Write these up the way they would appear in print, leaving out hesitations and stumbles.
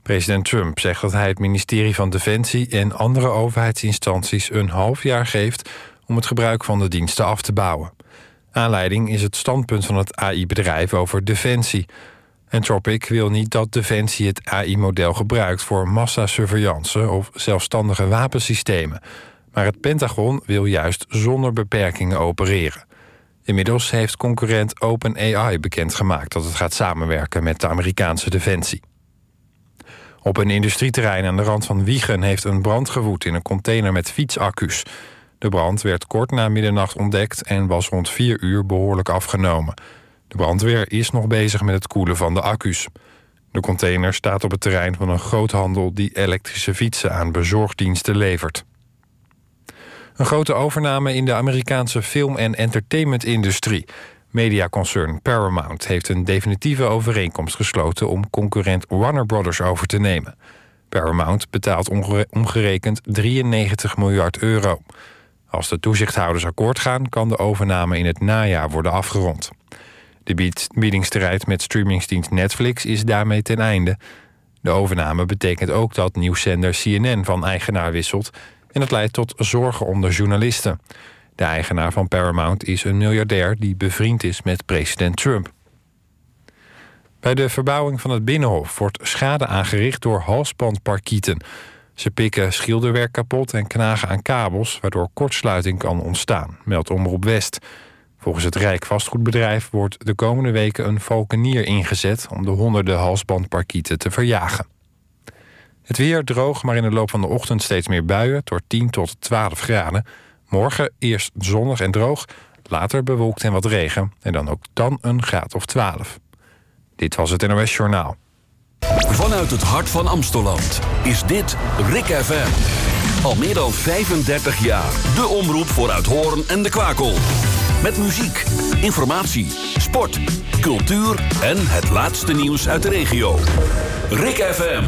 President Trump zegt dat hij het ministerie van Defensie en andere overheidsinstanties een half jaar geeft om het gebruik van de diensten af te bouwen. Aanleiding is het standpunt van het AI-bedrijf over defensie. Anthropic wil niet dat Defensie het AI-model gebruikt voor massasurveillance of zelfstandige wapensystemen. Maar het Pentagon wil juist zonder beperkingen opereren. Inmiddels heeft concurrent OpenAI bekendgemaakt dat het gaat samenwerken met de Amerikaanse Defensie. Op een industrieterrein aan de rand van Wijchen heeft een brand gewoed in een container met fietsaccu's. De brand werd kort na middernacht ontdekt en was rond 4 uur behoorlijk afgenomen. De brandweer is nog bezig met het koelen van de accu's. De container staat op het terrein van een groothandel die elektrische fietsen aan bezorgdiensten levert. Een grote overname in de Amerikaanse film- en entertainmentindustrie. Mediaconcern Paramount heeft een definitieve overeenkomst gesloten om concurrent Warner Brothers over te nemen. Paramount betaalt omgerekend 93 miljard euro. Als de toezichthouders akkoord gaan, kan de overname in het najaar worden afgerond. De biedingsstrijd met streamingsdienst Netflix is daarmee ten einde. De overname betekent ook dat nieuwszender CNN van eigenaar wisselt en het leidt tot zorgen onder journalisten. De eigenaar van Paramount is een miljardair die bevriend is met president Trump. Bij de verbouwing van het Binnenhof wordt schade aangericht door halsbandparkieten. Ze pikken schilderwerk kapot en knagen aan kabels, waardoor kortsluiting kan ontstaan, meldt Omroep West. Volgens het Rijk Vastgoedbedrijf wordt de komende weken een valkenier ingezet om de honderden halsbandparkieten te verjagen. Het weer droog, maar in de loop van de ochtend steeds meer buien, door 10 tot 12 graden. Morgen eerst zonnig en droog, later bewolkt en wat regen en dan een graad of 12. Dit was het NOS Journaal. Vanuit het hart van Amstelland is dit RIK FM. Al meer dan 35 jaar. De omroep voor Uithoorn en de Kwakel. Met muziek, informatie, sport, cultuur en het laatste nieuws uit de regio. RIK FM.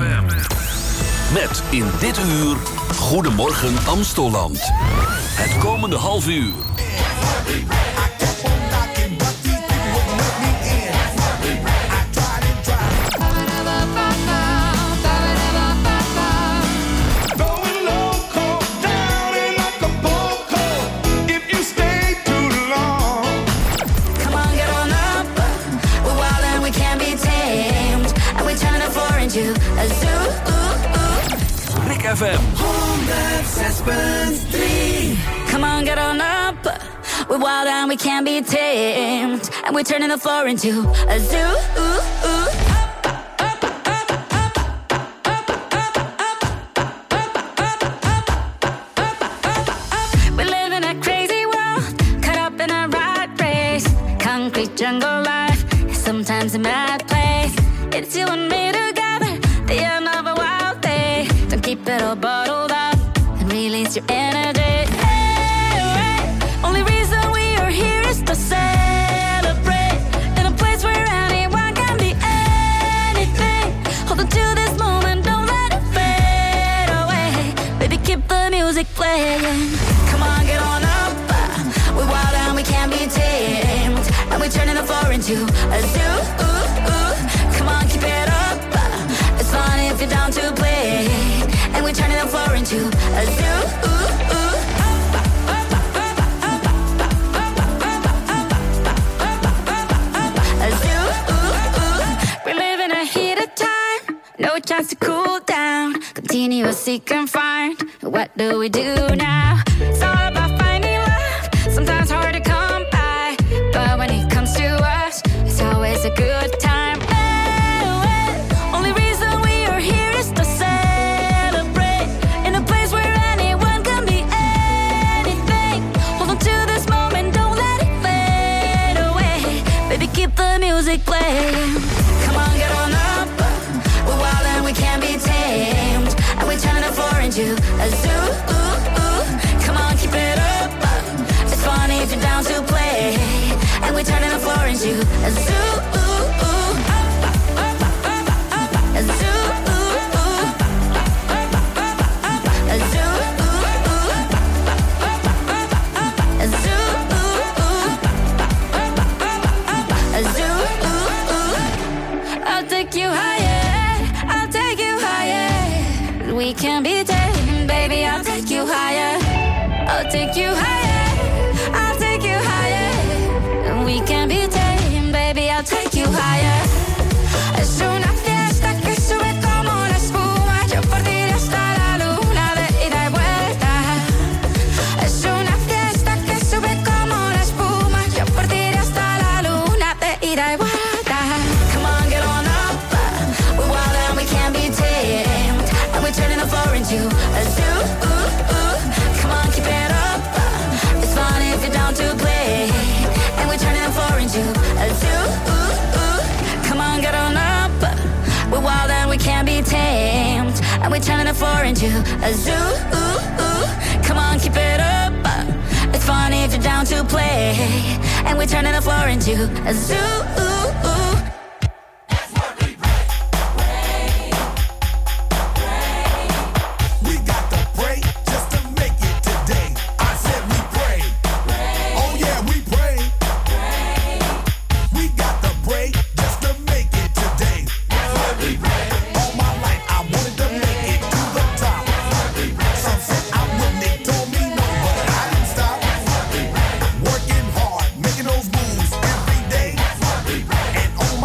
Met in dit uur Goedemorgen Amstelland. Het komende half uur. FM 106.3. Come on, get on up. We're wild and we can't be tamed. And we're turning the floor into a zoo. We live in a crazy world, caught up in a rat race. Concrete jungle life is sometimes a mad place. It's you and me together, the end of a wild day. Don't keep it all bottled up and release your energy. Hey, only reason we are here is to celebrate in a place where anyone can be anything. Hold on to this moment, don't let it fade away. Baby, keep the music playing. Come on, get on up. We're wild and we can't be tamed. And we're turning the floor into a zoo. Come on, keep it up. It's fun if you're down to play. And we're turning the floor into a zoo. A zoo. We live in a heated time, no chance to cool down. Continuously confined. What do we do now? It's all about finding love. Sometimes hard to come by, but when it comes to us, it's always a good time. Music playing. Come on, get on up. We're wild and we can't be tamed. And we're turning the floor into a zoo. Come on, keep it up. It's funny if you're down to play. And we're turning the floor into a zoo. A zoo. A zoo. A zoo. A zoo. I'll take you higher, I'll take you higher. we can be tamed. Baby, I'll take you higher. I'll take you higher. I'll take you higher. We can be tamed. Baby, I'll take you higher. Es una fiesta que sube como la espuma. Yo por ti iré hasta la luna de ida y vuelta. Es una fiesta que sube como la espuma. Yo por ti iré hasta la luna de ida y vuelta. Come on, get on up. We're wild and we can't be tamed. And we're turning the floor into a zoo. Come on, keep it up. It's fun if you're down to play. And we're turning the floor into a zoo. Come on, get on up. We're wild and we can't be tamed. And we're turning the floor into a zoo. Come on, keep it up. It's fun if you're down to play. And we're turning the floor into a zoo. Working hard, making those moves every day. And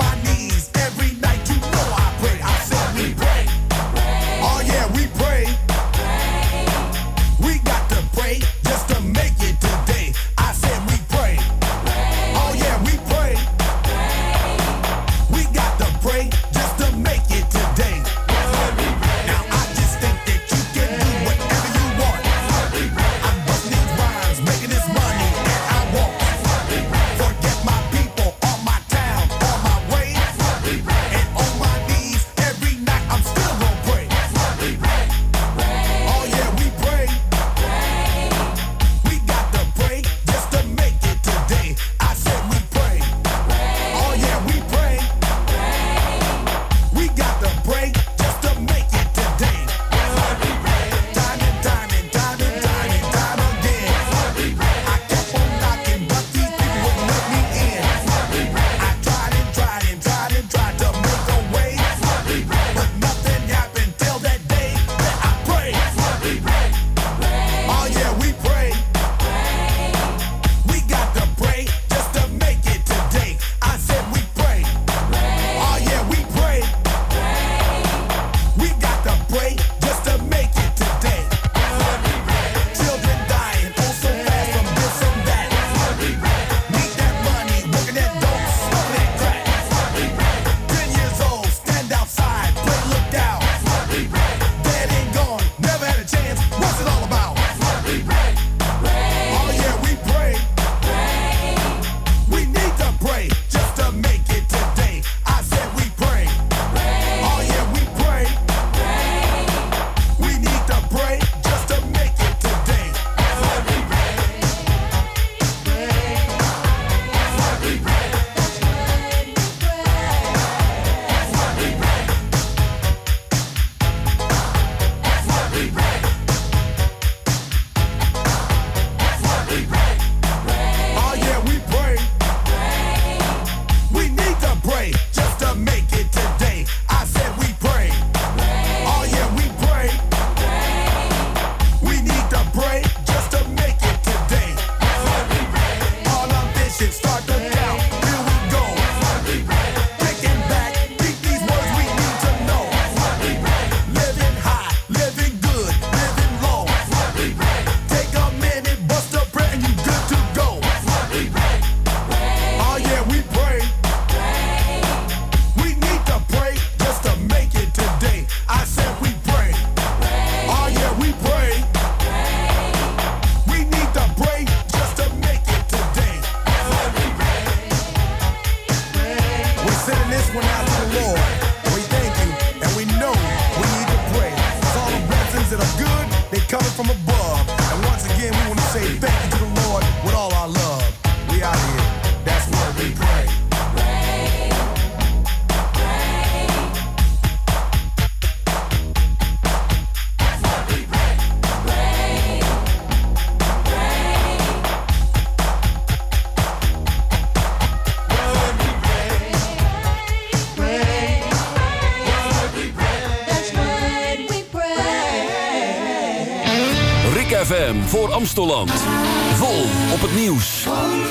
FM voor Amstelland. Vol op het nieuws.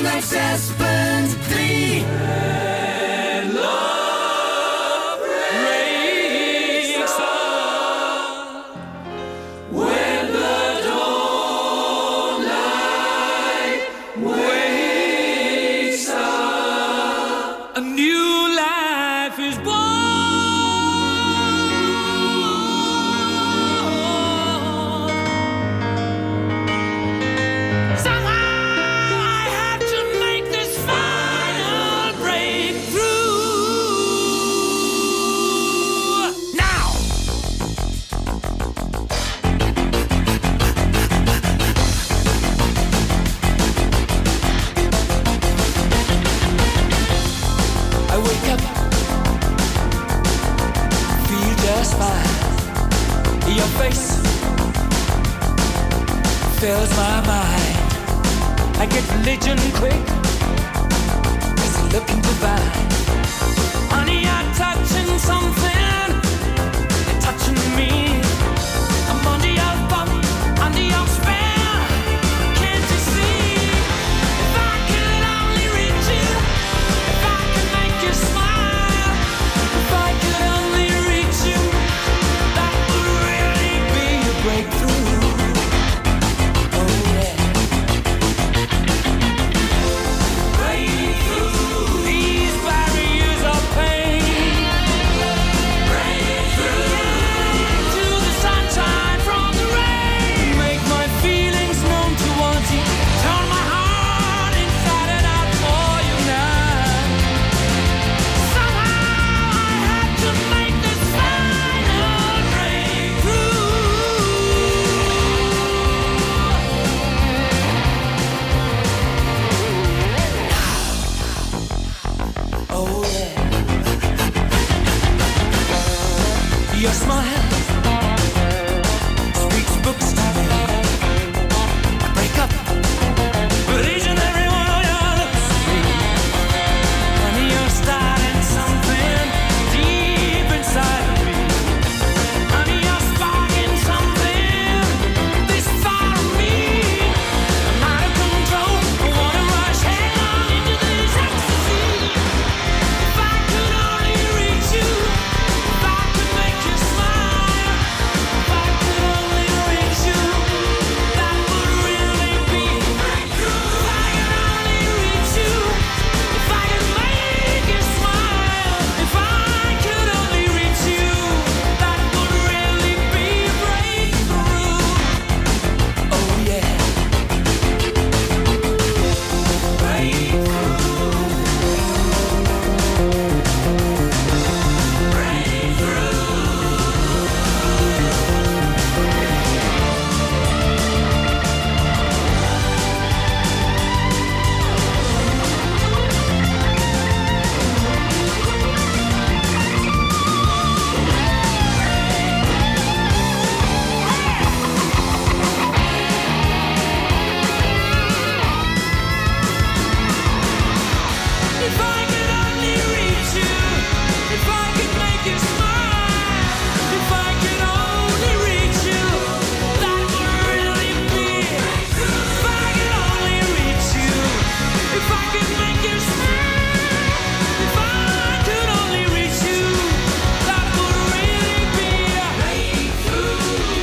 106.3 fills my mind. I get religion quick, it's looking divine. Honey, I'm touching something, you're touching me. I'm under your thumb, under your spell. Can't you see? If I could only reach you, if I could make you smile, if I could only reach you, that would really be a breakthrough. Your smile speaks books to me. I break up with each and every one of your looks at me. Honey, you're starting something deep inside of me. Honey, you're sparking something this far of me. I'm out of control, I wanna rush headlong into this ecstasy. If I could only reach you, if I could make you smile, if I could only reach you, that would really be a breakthrough. If I could only reach you, if I could make you smile, if I could only reach you, that would really be a breakthrough. Oh yeah, if I could only reach you, if I could make you smile, if I could only reach you, that would really be. If I could only reach you, if I could make you smile, if I could only reach you, that would really be a breakthrough.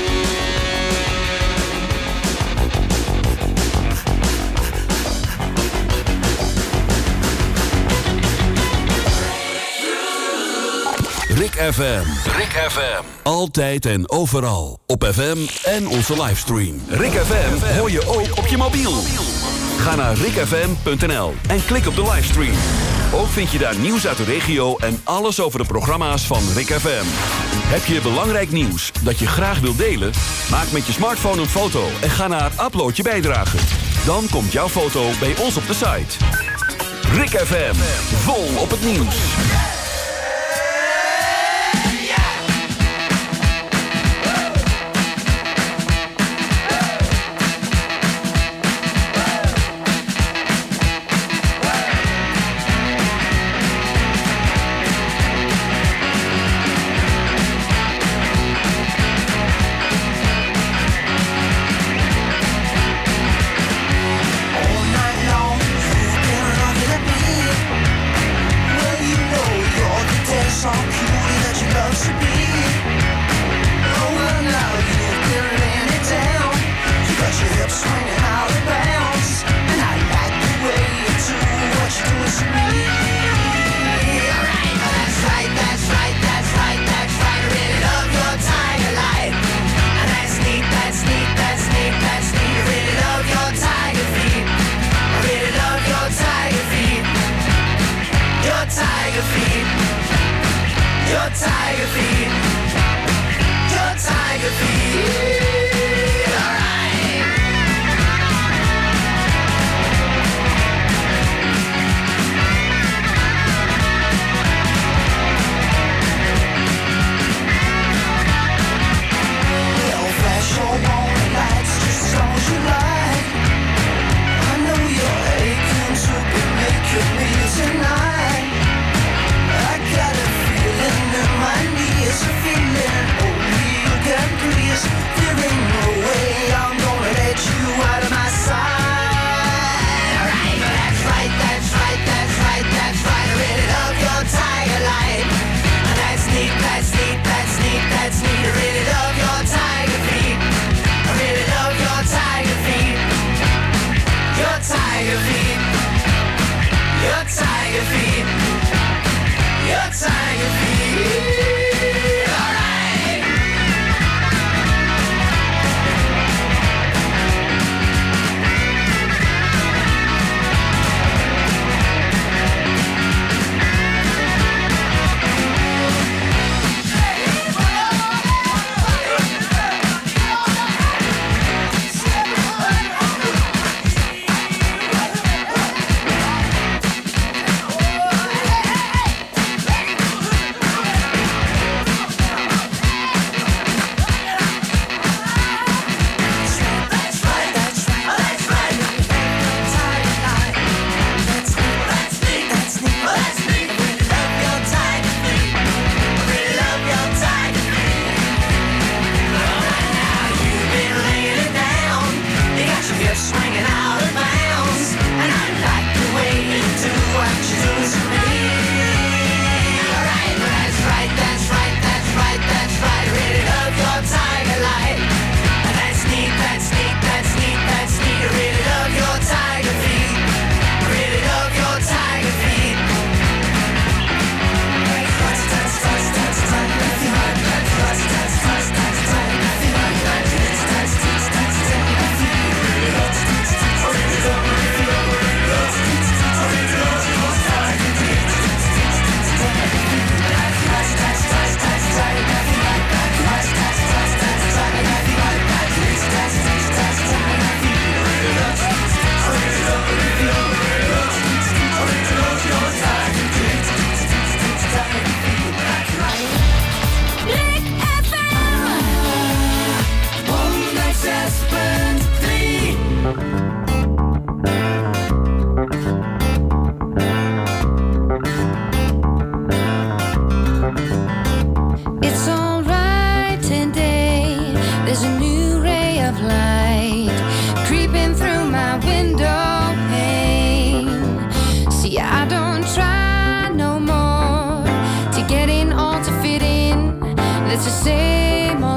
Rick FM. Rick FM. Altijd en overal. Op FM en onze livestream. Rick FM hoor je ook op je mobiel. Ga naar rickfm.nl en klik op de livestream. Ook vind je daar nieuws uit de regio en alles over de programma's van Rick FM. Heb je belangrijk nieuws dat je graag wilt delen? Maak met je smartphone een foto en ga naar Upload je bijdrage. Dan komt jouw foto bij ons op de site. Rick FM. Vol op het nieuws.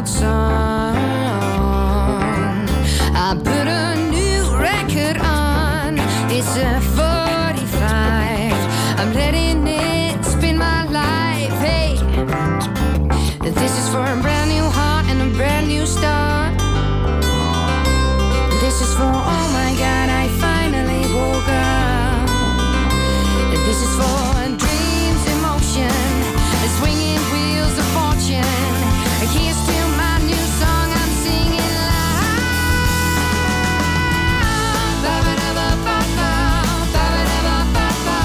old song. I put a new record on. It's a 45. I'm letting it spin my life. Hey, this is for a brand new heart and a brand new start. This is for, oh my God, I finally woke up. This is for dreams in motion, the swinging wheels of fortune. Here's still my new song I'm singing loud. Ba-ba-da-ba-ba-ba, ba-ba-da-ba-ba-ba.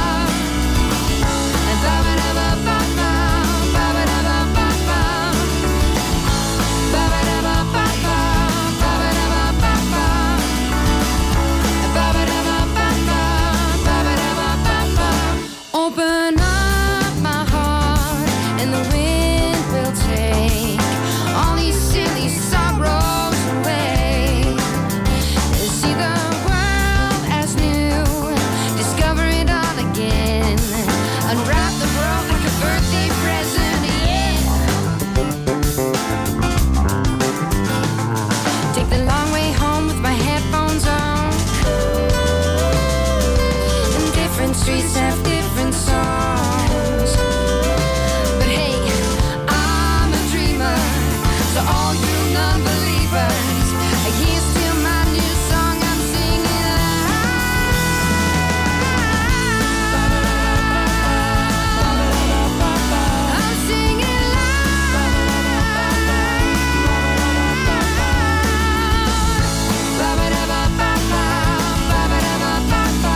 Ba-ba-da-ba-ba-ba, ba-ba-da-ba-ba-ba. Ba-ba-da-ba-ba-ba, ba-ba-da-ba-ba-ba. Open up my heart and the wind will take all these silly sorrows away. See the world as new, discover it all again. Unwrap the world like a birthday present, yeah. Take the long way home with my headphones on. And different streets have different songs. But hey, I'm a dreamer. So all you non-believers, here's still my new song I'm singing loud. I'm singing loud. Ba-ba-da-ba-ba-ba, ba-ba-da-ba-ba-ba.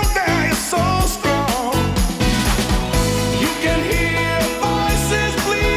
Voices plead.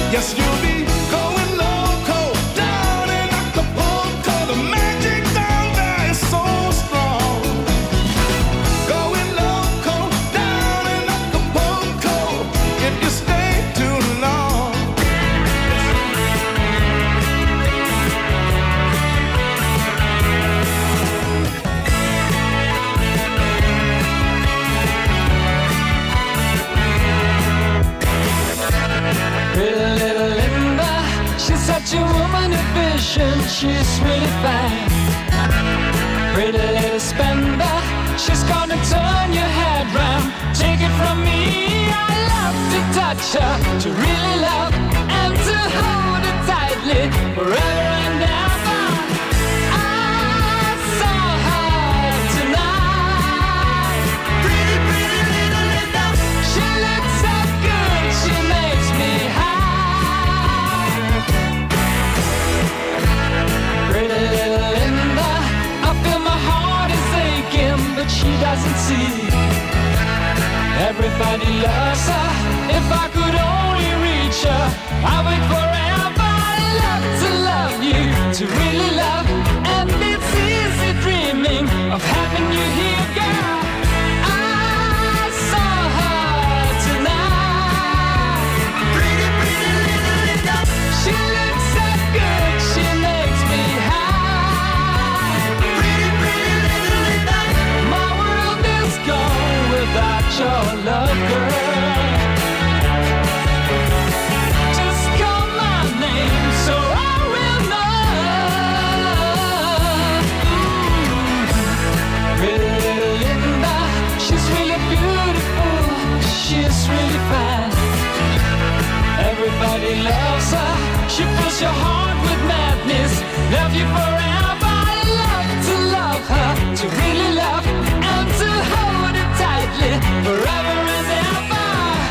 Yes, you'll be going loco down in Acapulco. The magic down there is so strong. Going loco down in Acapulco if you stay too long. Pretty little Linda, she's such a woman of vision, she's really fine. Pretty little spender, she's gonna turn your head round. Take it from me, I love to touch her, to really love and to hold her tightly forever and ever. I saw her tonight. Pretty, pretty little Linda, she looks so good, she makes me high. Pretty little Linda, I feel my heart is aching, but she doesn't see. Everybody loves her, if I could only reach her, I would forever love to love you, to really love, and it's easy dreaming of having you here, girl. I saw her tonight. Pretty, pretty little Linda, she looks so good, she makes me high. Pretty, pretty little Linda, my world is gone without your love, girl. Just call my name so I will know. Pretty little Linda, she's really beautiful, she's really fine. Everybody loves her, she fills your heart with madness. Love you forever, I love to love her, to really love and to hold her tightly forever and ever.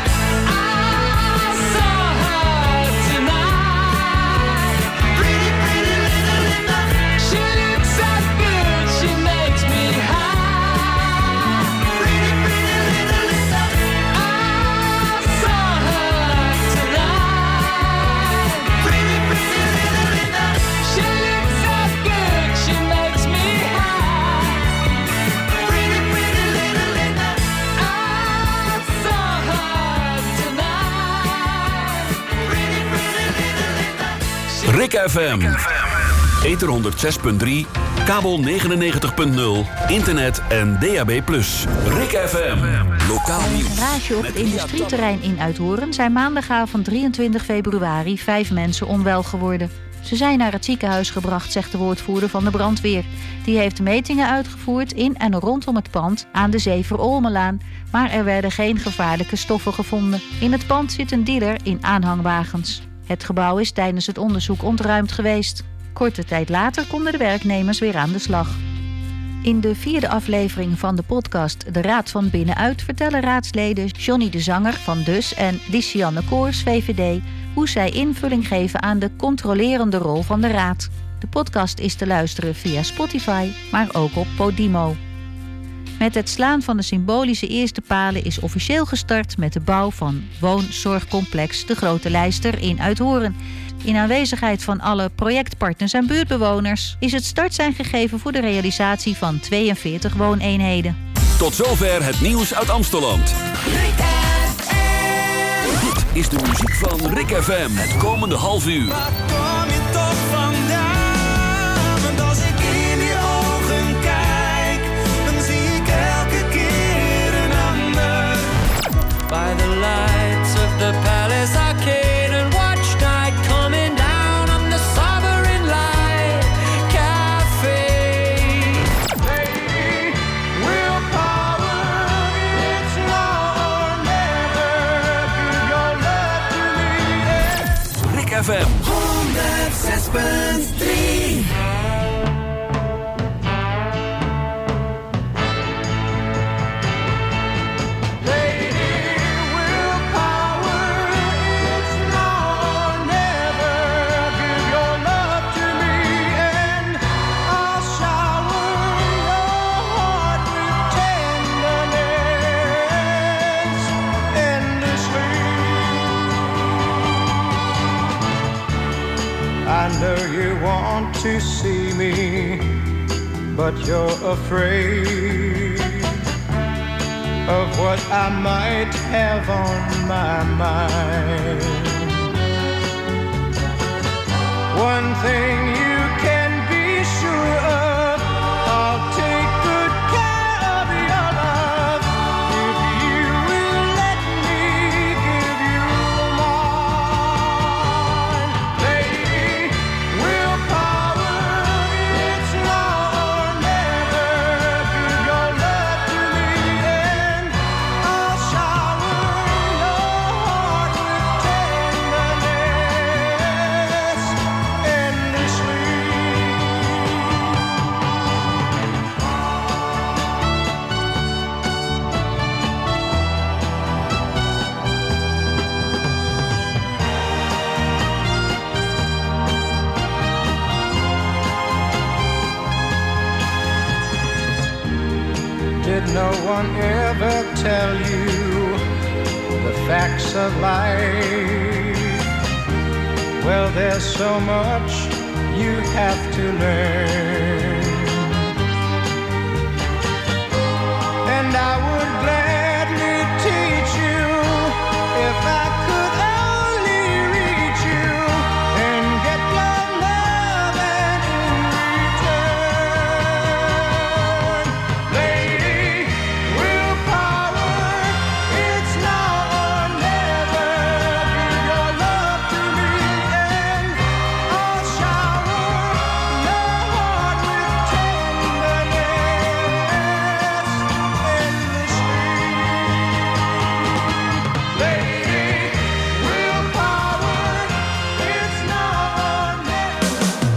I saw her tonight. Pretty, pretty little Linda, she looks so good, she makes me high. Pretty, pretty little Linda, I saw her tonight. Pretty, pretty little Linda, she looks so good, she makes me high. Pretty, pretty little Linda, I saw her tonight. Pretty, pretty little Linda. Rick FM. Ether 106.3, kabel 99.0, internet en DAB+. Rick FM. Lokaal nieuws. Een rage op het industrieterrein in Uithoren zijn maandagavond 23 februari 5 mensen onwel geworden. Ze zijn naar het ziekenhuis gebracht, zegt de woordvoerder van de brandweer. Die heeft metingen uitgevoerd in en rondom het pand aan de Zever-Olmelaan, maar er werden geen gevaarlijke stoffen gevonden. In het pand zit een dealer in aanhangwagens. Het gebouw is tijdens het onderzoek ontruimd geweest. Korte tijd later konden de werknemers weer aan de slag. In de 4e aflevering van de podcast De Raad van Binnenuit vertellen raadsleden Johnny de Zanger van Dus en Licianne Koors, VVD, hoe zij invulling geven aan de controlerende rol van de raad. De podcast is te luisteren via Spotify, maar ook op Podimo. Met het slaan van de symbolische eerste palen is officieel gestart met de bouw van woonzorgcomplex De Grote Lijster in Uithoren. In aanwezigheid van alle projectpartners en buurtbewoners is het startsein gegeven voor de realisatie van 42 wooneenheden. Tot zover het nieuws uit Amsteland. Dit is de muziek van Rick FM. Het komende half uur. Waar kom je toch vandaan? Want als ik in je ogen kijk, dan zie ik elke keer een ander. By the lights of the palace arcade and watch night coming down on the Sovereign Light Cafe. Lady, willpower, it's now or never. Give your love to me. Rick FM. 106.3. I know you want to see me, but you're afraid of what I might have on my mind. One thing you can be sure of, I'll take good care of your love if you will let me give you mine. Baby, willpower, it's now or never. Give your love to me and I'll shower your heart with tenderness endlessly. Did no one ever tell you the facts of life? Well, there's so much you have to learn, and I would gladly teach you if I could only reach you and get your love and in return. Lady, willpower, it's now or never. Give your love to me and I'll shower your heart with tenderness endlessly. Lady, willpower, it's now or never.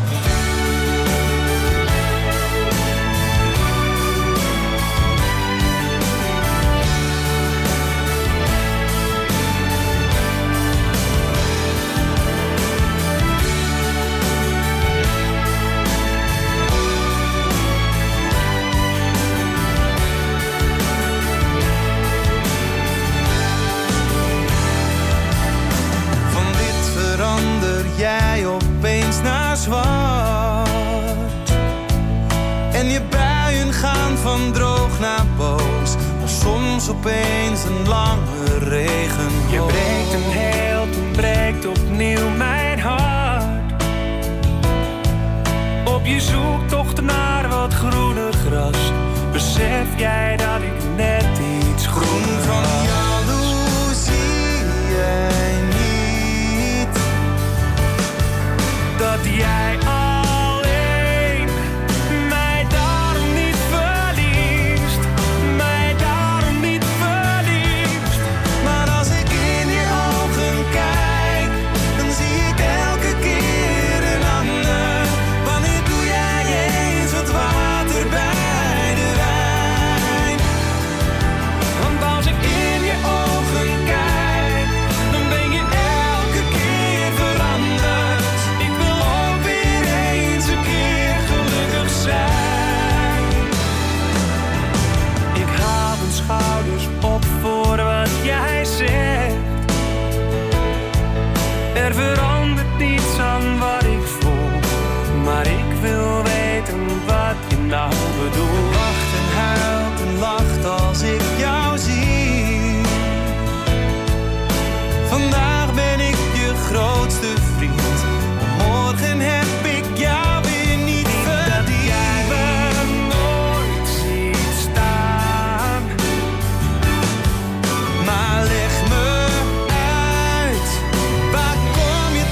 Van dit verander jij opeens naar zwart. En je buien gaan van droog naar boos, maar soms opeens een lange regen. Je breekt een heel, toen breekt opnieuw mijn hart. Op je zoektocht naar wat groener gras, besef jij dat ik net iets groener Van was. jaloezie jij niet. Dat jij alleen mij daarom niet verliest, mij daarom niet verliest. Maar als ik in je ogen kijk, dan zie ik elke keer een ander. Wanneer doe jij eens wat water bij de wijn? Want als ik in je ogen kijk, dan ben je elke keer veranderd. Ik wil ook weer eens een keer gelukkig zijn. Ik haal mijn schouders op voor wat jij zegt. Er verandert niets aan wat ik voel, maar ik wil weten wat je nou bedoelt. Wacht en huilt en lacht als ik jou zie. Vandaag ben ik je grootste vriend, morgen heb ik jou weer niet verdiend. Dat jij me nooit ziet staan. Maar leg me uit, waar kom je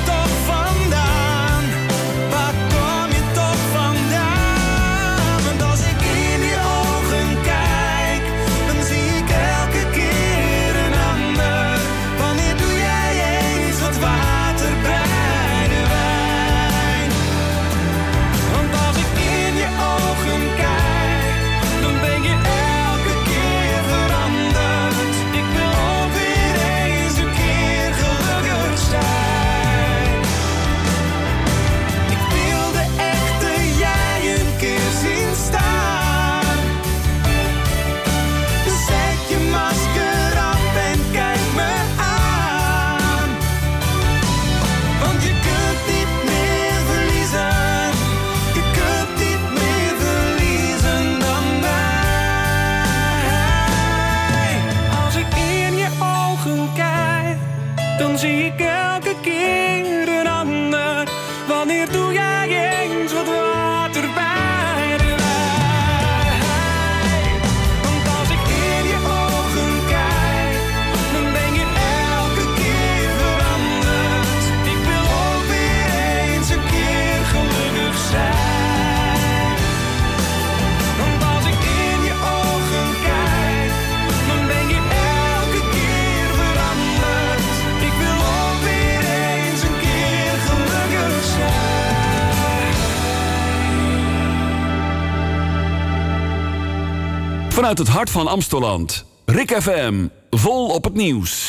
Vanuit het hart van Amsteland. Rik FM, vol op het nieuws.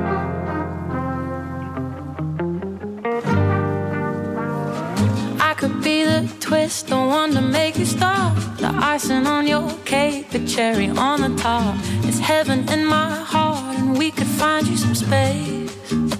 I could be the twist, the one to make you stop. The icing on your cake, the cherry on the top. It's heaven in my heart, and we could find you some space.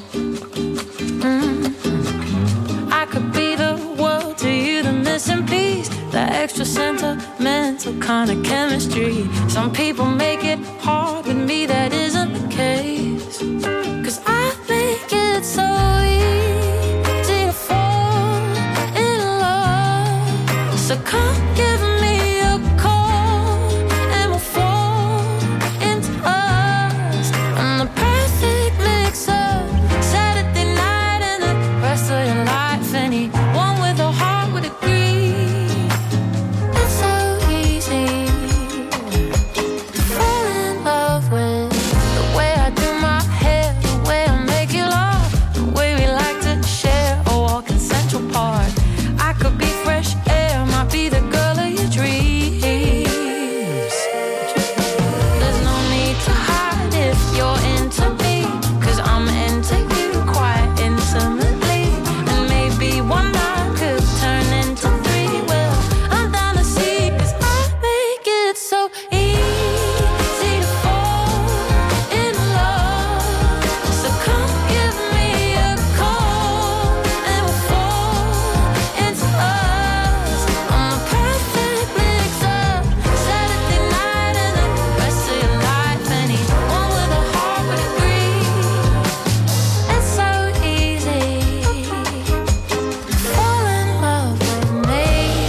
I could be the world to you, the missing piece, the extra sentimental kind of chemistry. Some people make it hard, with me that isn't the case. 'Cause I make it so easy to fall in love. So come give me a call and we'll fall into us. I'm the perfect mix-up, Saturday night and the rest of your life. Anyone with a heart would agree. It's so easy to fall in love with the way I do my hair, the way I make you laugh, the way we like to share a walk in Central Park. I could be fresh air, might be the girl of your dreams. There's no need to hide if you're into me, 'cause I'm into you quite intimately. And maybe one night could turn into three. Well, I'm down to see, 'cause I make it so easy to fall in love. So come give me a call and we'll fall into us. I'm the perfect mix-up, Saturday night and the rest of your life. Anyone with a heart would agree. It's so easy to fall in love with me.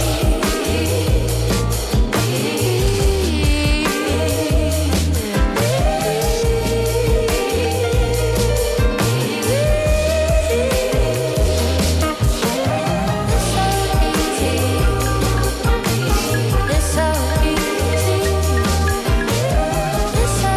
It's so easy. It's so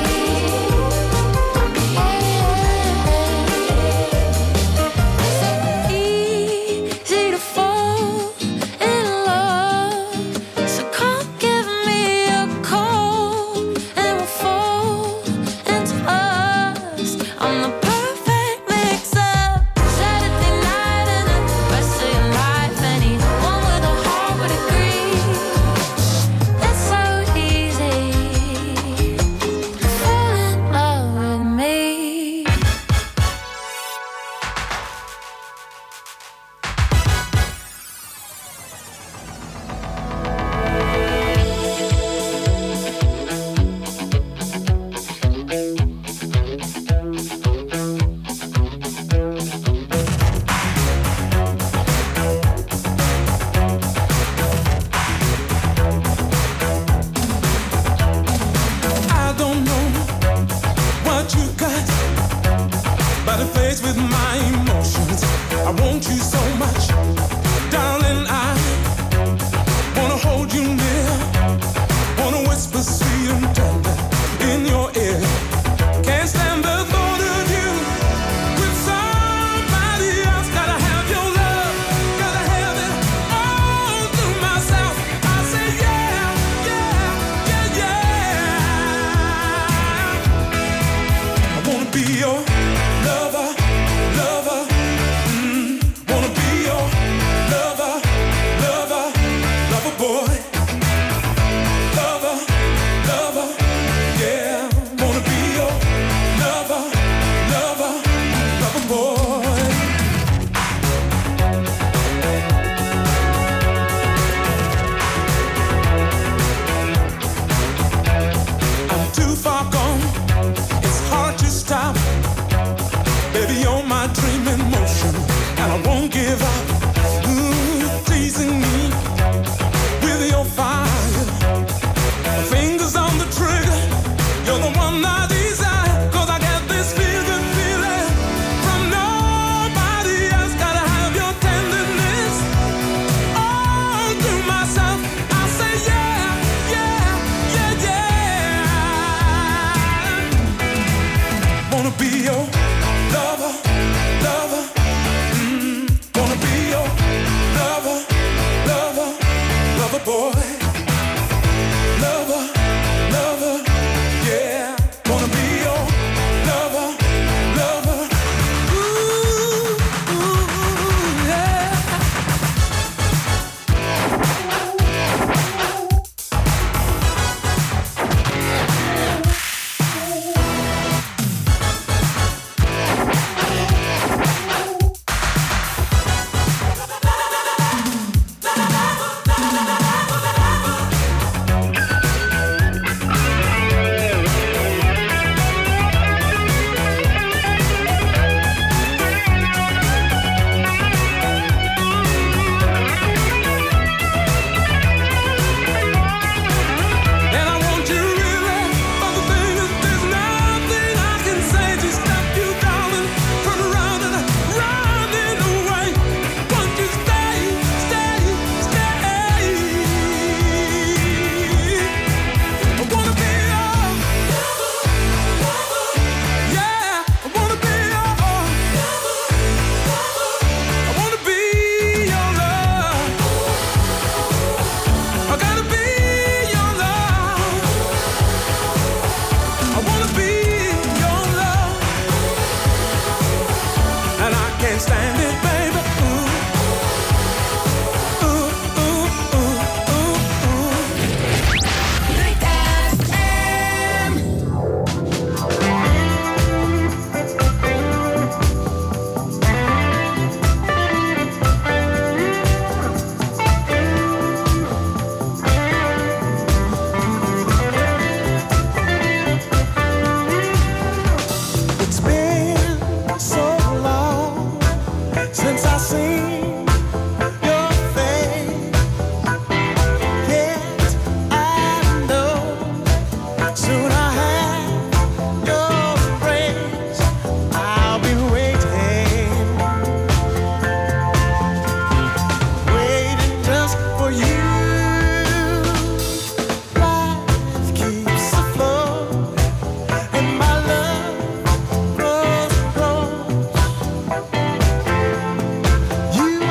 easy to fall in love. So come give me a call and we'll fall into us. I'm the perfect mix-up, Saturday night and the rest of your life. Anyone with a heart would agree. It's so easy to fall in love with me. I don't know what you got, but it plays with my emotions. I want you so much, darling. I wanna hold you near, wanna whisper sweet and tender in your ear. Can't stand the thought of you with somebody else. Gotta have your love, gotta have it all to myself. I say yeah, yeah, yeah, yeah. I wanna be your lover, lover. Wanna be your lover, lover, lover boy. Lover, lover, yeah. Wanna be your lover, lover, lover boy. I'm too far gone, it's hard to stop. Baby, you're my dream in motion, and I won't give up. Teasing me with your fire, fingers on the trigger. You're the one I desire, 'cause I got this feeling from nobody else. Gotta have your tenderness all to myself. I say yeah, yeah, yeah, yeah. Wanna be your lover, lover. Wanna be I seen your face. Yet I know soon I have your embrace. I'll be waiting, waiting just for you. Life keeps afloat, and my love grows close. You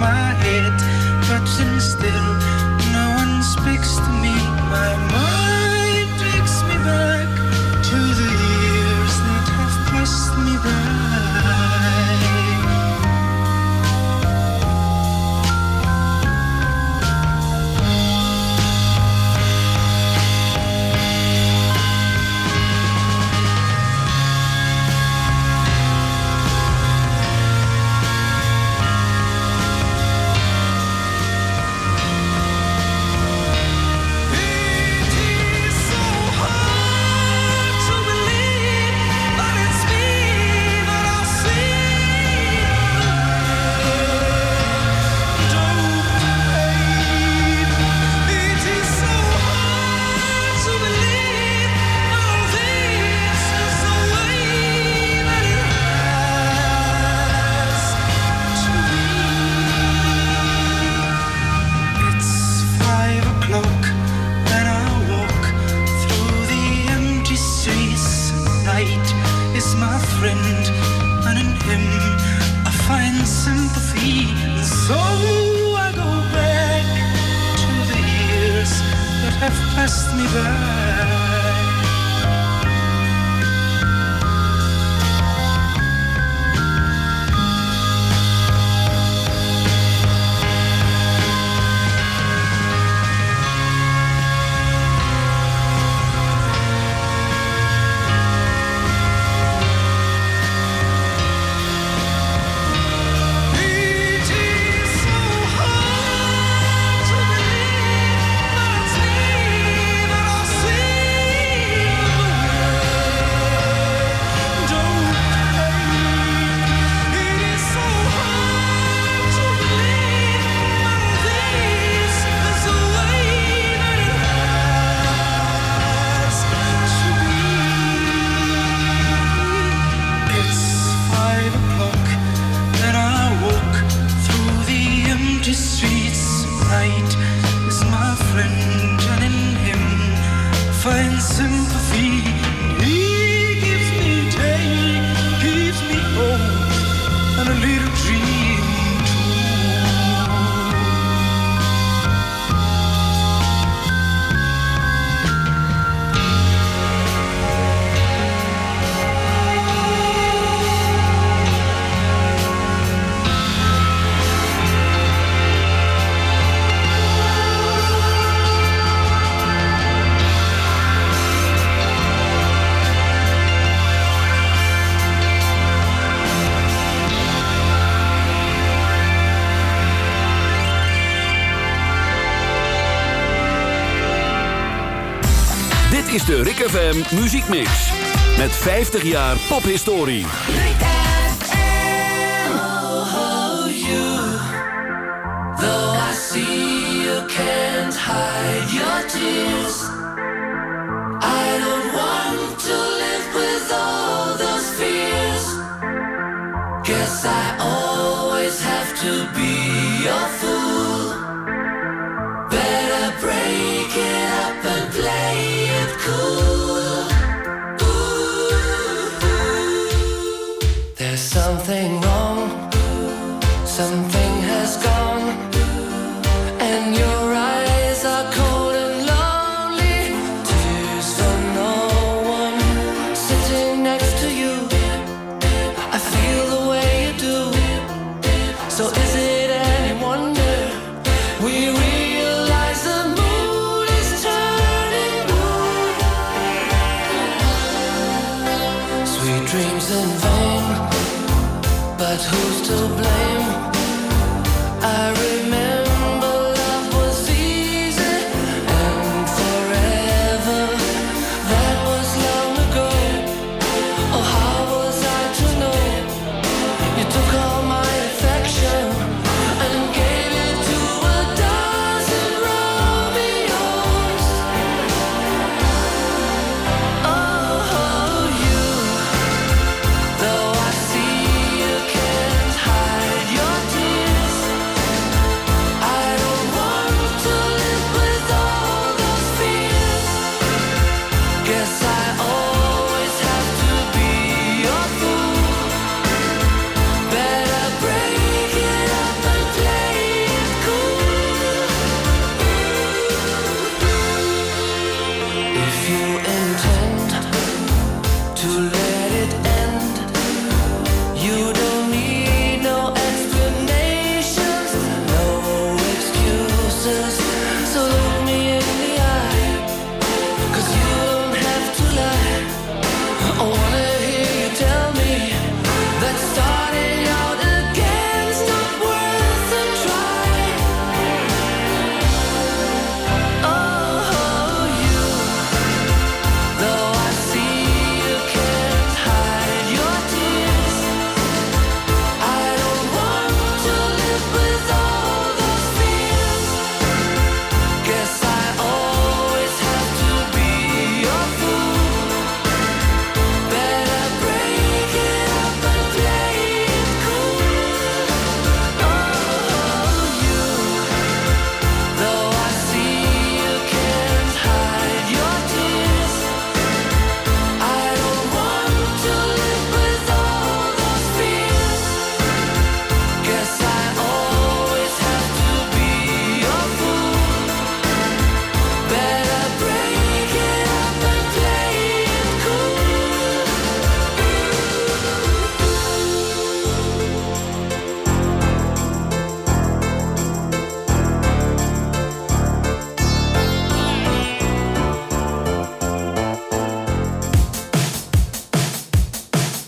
my head, but still no one speaks to me. My mind takes me back to the years that have passed me by. Is de Rick FM Muziekmix. Met 50 jaar pophistorie. Rick FM. Oh, you. Though I see you can't hide your tears. I don't want to live with all those fears. Guess I always have to be your fool. Better break it up and play it cool. Ooh. There's something wrong. Something has gone. And your eyes are cold and lonely. Tears for no one sitting next to you. I feel the way you do. So is it any wonder we realize the mood is turning blue? Sweet dreams in vain, but who's to blame? I remember love was easy and forever. That was long ago. Oh, how was I to know? You took all my affection and gave it to a dozen Romeos. Oh, you. Though I see you can't hide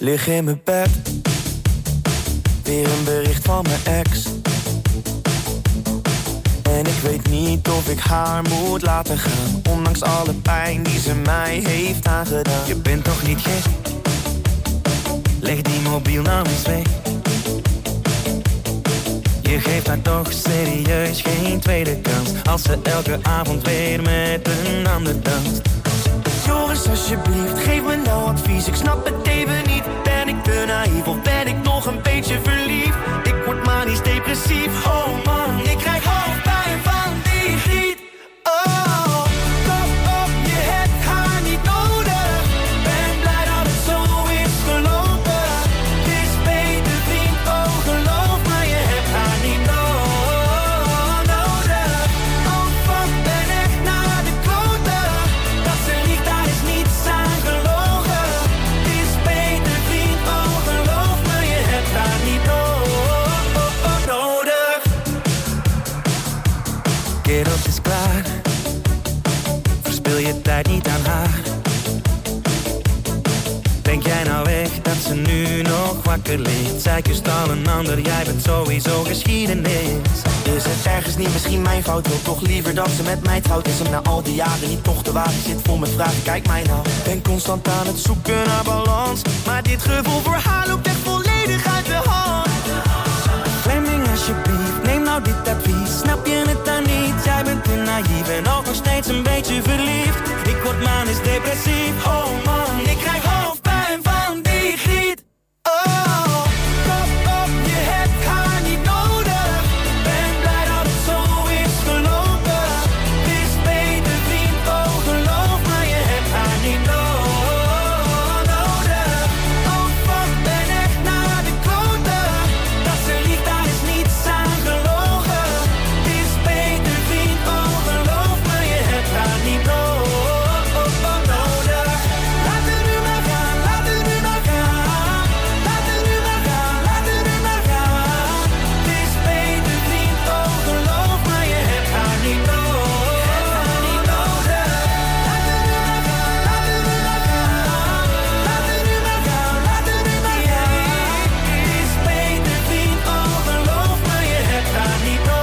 Lig in mijn bed, weer een bericht van mijn ex. En ik weet niet of ik haar moet laten gaan, ondanks alle pijn die ze mij heeft aangedaan. Je bent toch niet gek? Leg die mobiel nou eens weg. Je geeft haar toch serieus geen tweede kans, als ze elke avond weer met een ander danst. Joris, alsjeblieft, geef me nou advies. Ik snap het even niet. Ben ik te naïef of ben ik nog een beetje verliefd? Ik word manisch depressief. Oh man, ik krijg hoofdpijn van die griet. Oh, kop op, je hebt haar niet nodig. Ben blij dat het zo is gelopen. Het is beter vriend, oh geloof me, je hebt haar niet nodig. Oh fuck, ben echt naar de kloten. Dat ze liegt, daar is niets aan gelogen. Het is beter vriend, oh geloof me, je hebt haar niet nodig. Kerels is klaar, verspil je tijd niet aan haar. Denk jij nou echt dat ze nu nog wakker ligt? Zij kust al een ander, jij bent sowieso geschiedenis. Is het ergens niet misschien mijn fout? Wil toch liever dat ze met mij trouwt? Is hem na al die jaren niet toch te waar? Ik zit vol met vragen, kijk mij nou. Ben constant aan het zoeken naar balans, maar dit gevoel voor haar loopt echt volledig uit de hand. Fleming alsjeblieft, neem nou dit advies. Snap je het dan niet? Jij bent te naïef en ook nog steeds een beetje verliefd. Ik word manisch depressief. Oh man, ik krijg hoofdpijn van die griet. Oh, kop op, je hebt haar niet nodig. Ben blij dat het zo is gelopen. Het is beter vriend, oh geloof me, je hebt haar niet nodig. Oh fuck, ben echt naar de kloten. Dat ze liegt, daar is niets aan gelogen. Het is beter vriend, oh geloof me, je hebt haar niet nodig. Laat het nu maar gaan, laat het nu maar gaan. Laat het nu maar gaan, laat het nu maar gaan. Het is beter vriend, oh geloof me, je hebt haar niet nodig. Laat het nu maar gaan, laat het nu maar gaan. Laat het nu maar gaan, laat het nu maar gaan. Het is beter vriend, oh geloof me, je hebt haar niet nodig.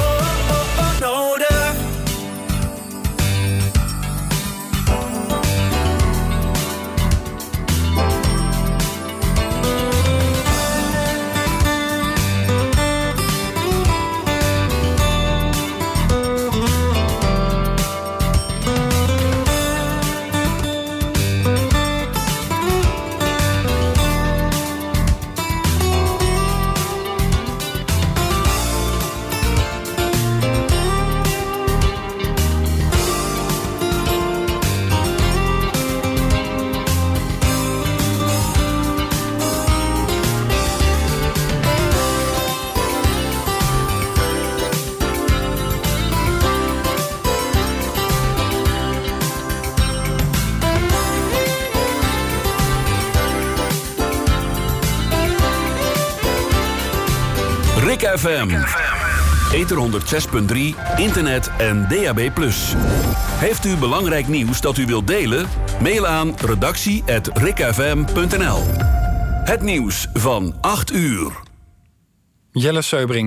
Rick FM. Ether 106.3, internet en DAB+. Heeft u belangrijk nieuws dat u wilt delen? Mail aan redactie@rickfm.nl. Het nieuws van 8 uur. Jelle Seubring